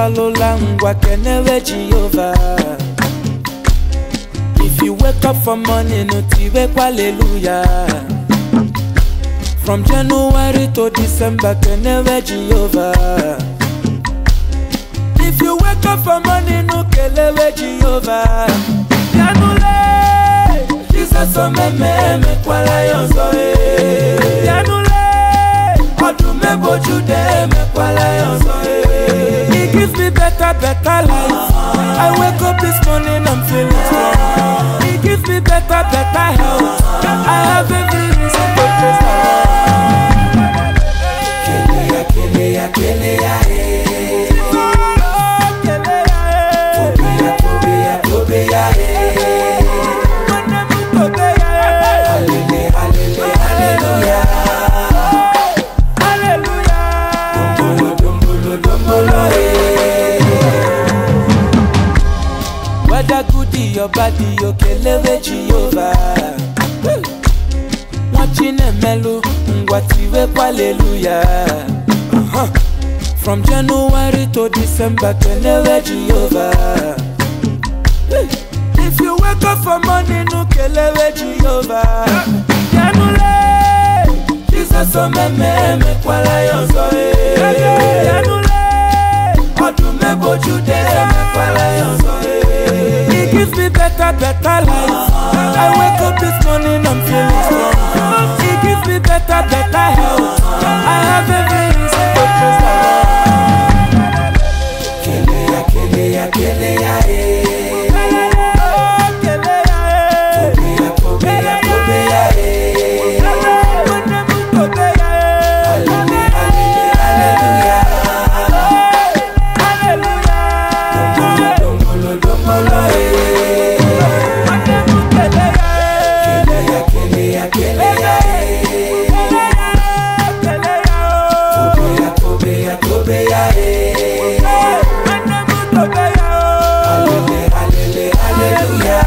Atalula ngwa kenewe Jehovah. If you wake up for morning, utiwe kwa hallelujah. From January to December, kenewe Jehovah. If you wake up for morning, ukelewe Jehovah. Yanule, Jesus omeme kwa layonzo Yanule, odume bojude me kwa layonzo He gives me better life. I wake up this morning, I'm feeling strong. He gives me better health. I have every reason to praise the Lord. Keleya, keleya, keleya, Tobeya, tobeya, tobeya, Hallelujah, hallelujah, hallelujah. Dombolo, dombolo, Whether goodie or body, okelewe Jehovah. Watching a mellow, ngwatiwe kwa hallelujah. From January to December, kenewe Jehovah. If you wake up for morning, ukelewe Jehovah. Yanule, Jesus omeme kwa layonzo Yanule, odume bojude me kwa layonzo He gives me better life. I wake up this morning, I'm feeling strong. He gives me better health. I have every reason to praise the Lord. Keleya, keleya, keleya, Tobeya, tobeya, tobeya, Hallelujah, hallelujah, hallelujah. Dombolo, dombolo, Keleya, keleya, keleya, Tobeya, tobeya, tobeya, Hallelujah, hallelujah,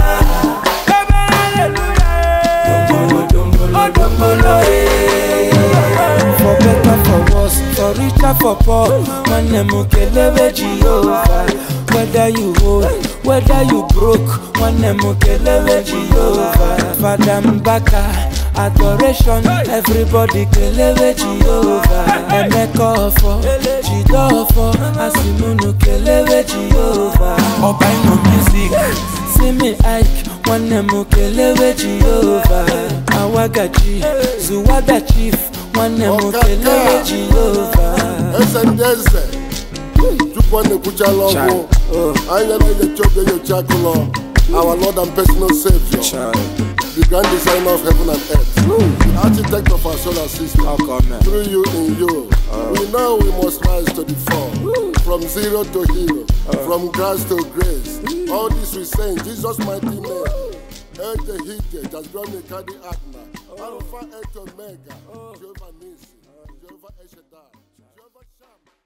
Dombolo, dombolo, For better, for worse, for richer, for poor, Mane mukelewe Jehovah. Whether you old, whether you broke, Mane mukelewe Jehovah. Father Mbaka, adoration, everybody kelewe Jehovah. Emeka ofo, Jido ofo, Asimunu kelewe Jehovah. Obaino music, Simi Ike, Mane mukelewe Jehovah. Awagachi, Zuwada chief, Mane mukelewe Jehovah. Esendeze, Jukwane kuchalogo, Ayana yechoge yochakulo, our Lord and personal Savior, the grand designer of heaven and earth, the architect of our solar system. Through you, in you, we know we must rise to the fall, from zero to hero, from grace to grace. All this we say in Jesus' mighty name. Ete hite, Jasbroni Kadi Atna, Alpha et Omega, Jehovah Nisi, Jehovah Eshadai, Jehovah Shammah.